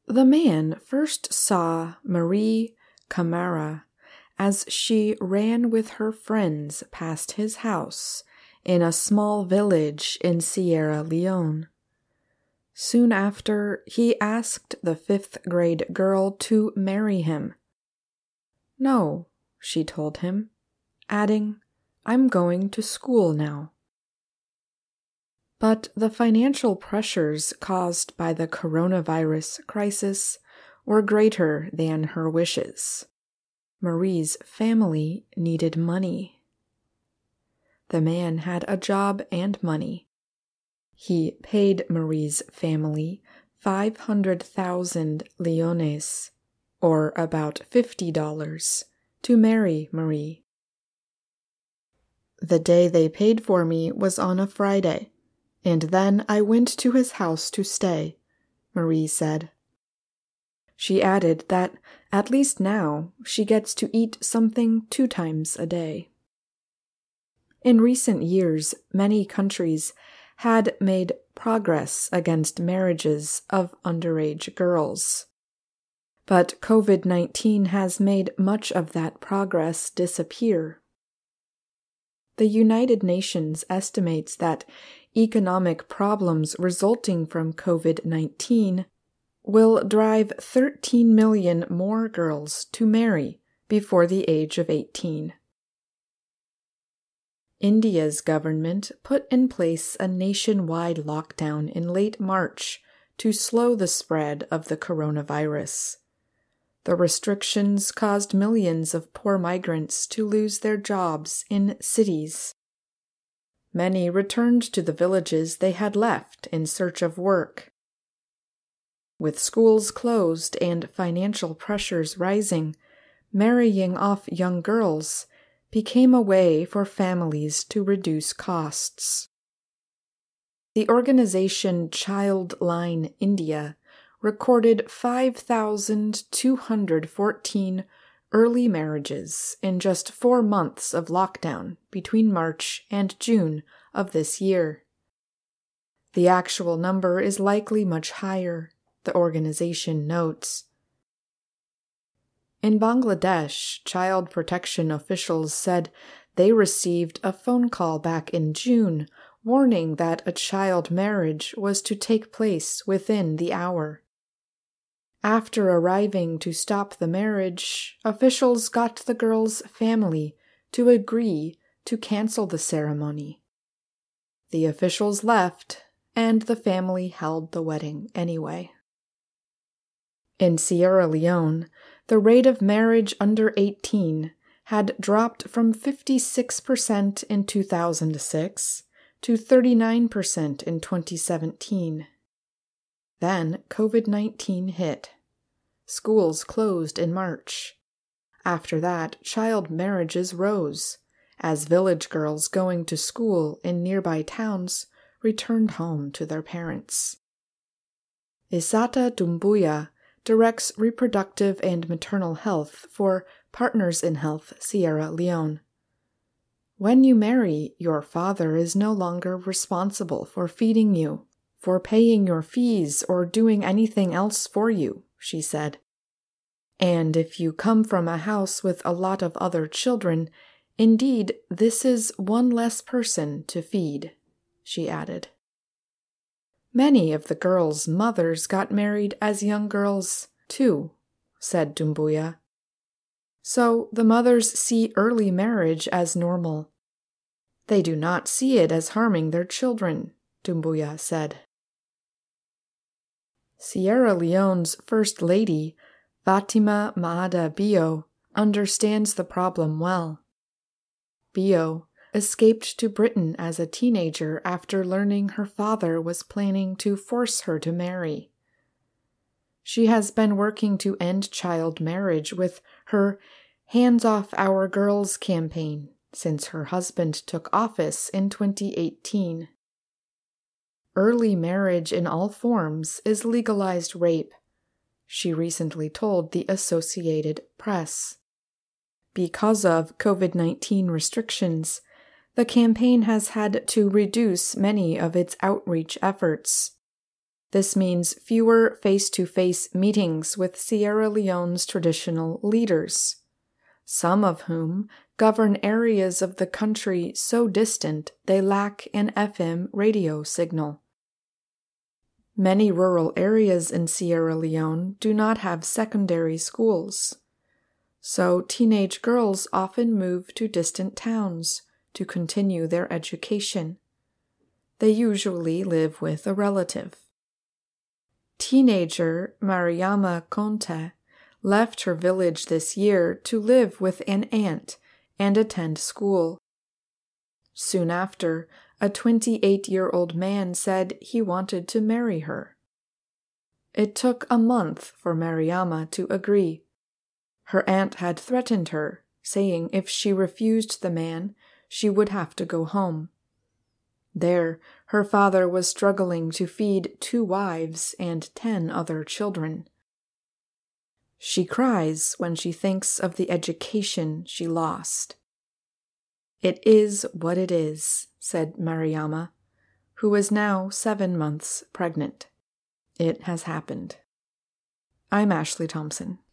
The man first saw Marie Camara as she ran with her friends past his house in a small village in Sierra Leone. Soon after, he asked the 5th-grade girl to marry him. "No," she told him, adding, "I'm going to school now." But the financial pressures caused by the coronavirus crisis were greater than her wishes. Marie's family needed money. The man had a job and money. He paid Marie's family 500,000 leones, or about $50, to marry Marie. "The day they paid for me was on a Friday, and then I went to his house to stay," Marie said. She added that at least now she gets to eat something 2 times a day. In recent years, many countries had made progress against marriages of underage girls. But COVID-19 has made much of that progress disappear. The United Nations estimates that economic problems resulting from COVID-19 will drive 13 million more girls to marry before the age of 18. India's government put in place a nationwide lockdown in late March to slow the spread of the coronavirus. The restrictions caused millions of poor migrants to lose their jobs in cities. Many returned to the villages they had left in search of work. With schools closed and financial pressures rising, marrying off young girls became a way for families to reduce costs. The organization Childline India recorded 5,214 early marriages in just 4 months of lockdown between March and June of this year. The actual number is likely much higher, the organization notes. In Bangladesh, child protection officials said they received a phone call back in June warning that a child marriage was to take place within the hour. After arriving to stop the marriage, officials got the girl's family to agree to cancel the ceremony. The officials left, and the family held the wedding anyway. In Sierra Leone, the rate of marriage under 18 had dropped from 56% in 2006 to 39% in 2017. Then COVID-19 hit. Schools closed in March. After that, child marriages rose, as village girls going to school in nearby towns returned home to their parents. Isata Dumbuya directs reproductive and maternal health for Partners in Health Sierra Leone. "When you marry, your father is no longer responsible for feeding you, for paying your fees, or doing anything else for you," she said. "And if you come from a house with a lot of other children, indeed, this is one less person to feed," she added. "Many of the girls' mothers got married as young girls, too," said Dumbuya. "So the mothers see early marriage as normal. They do not see it as harming their children," Dumbuya said. Sierra Leone's First Lady, Fatima Maada Bio, understands the problem well. Bio escaped to Britain as a teenager after learning her father was planning to force her to marry. She has been working to end child marriage with her Hands Off Our Girls campaign since her husband took office in 2018. Early marriage in all forms is legalized rape, she recently told the Associated Press. Because of COVID-19 restrictions, the campaign has had to reduce many of its outreach efforts. This means fewer face-to-face meetings with Sierra Leone's traditional leaders, some of whom govern areas of the country so distant they lack an FM radio signal. Many rural areas in Sierra Leone do not have secondary schools, so teenage girls often move to distant towns to continue their education. They usually live with a relative. Teenager Mariama Conte left her village this year to live with an aunt and attend school. Soon after, a 28-year-old man said he wanted to marry her. It took a month for Mariama to agree. Her aunt had threatened her, saying if she refused the man, she would have to go home. There, her father was struggling to feed 2 wives and 10 other children. She cries when she thinks of the education she lost. "It is what it is," said Mariama, who is now 7 months pregnant. It has happened. I'm Ashley Thompson.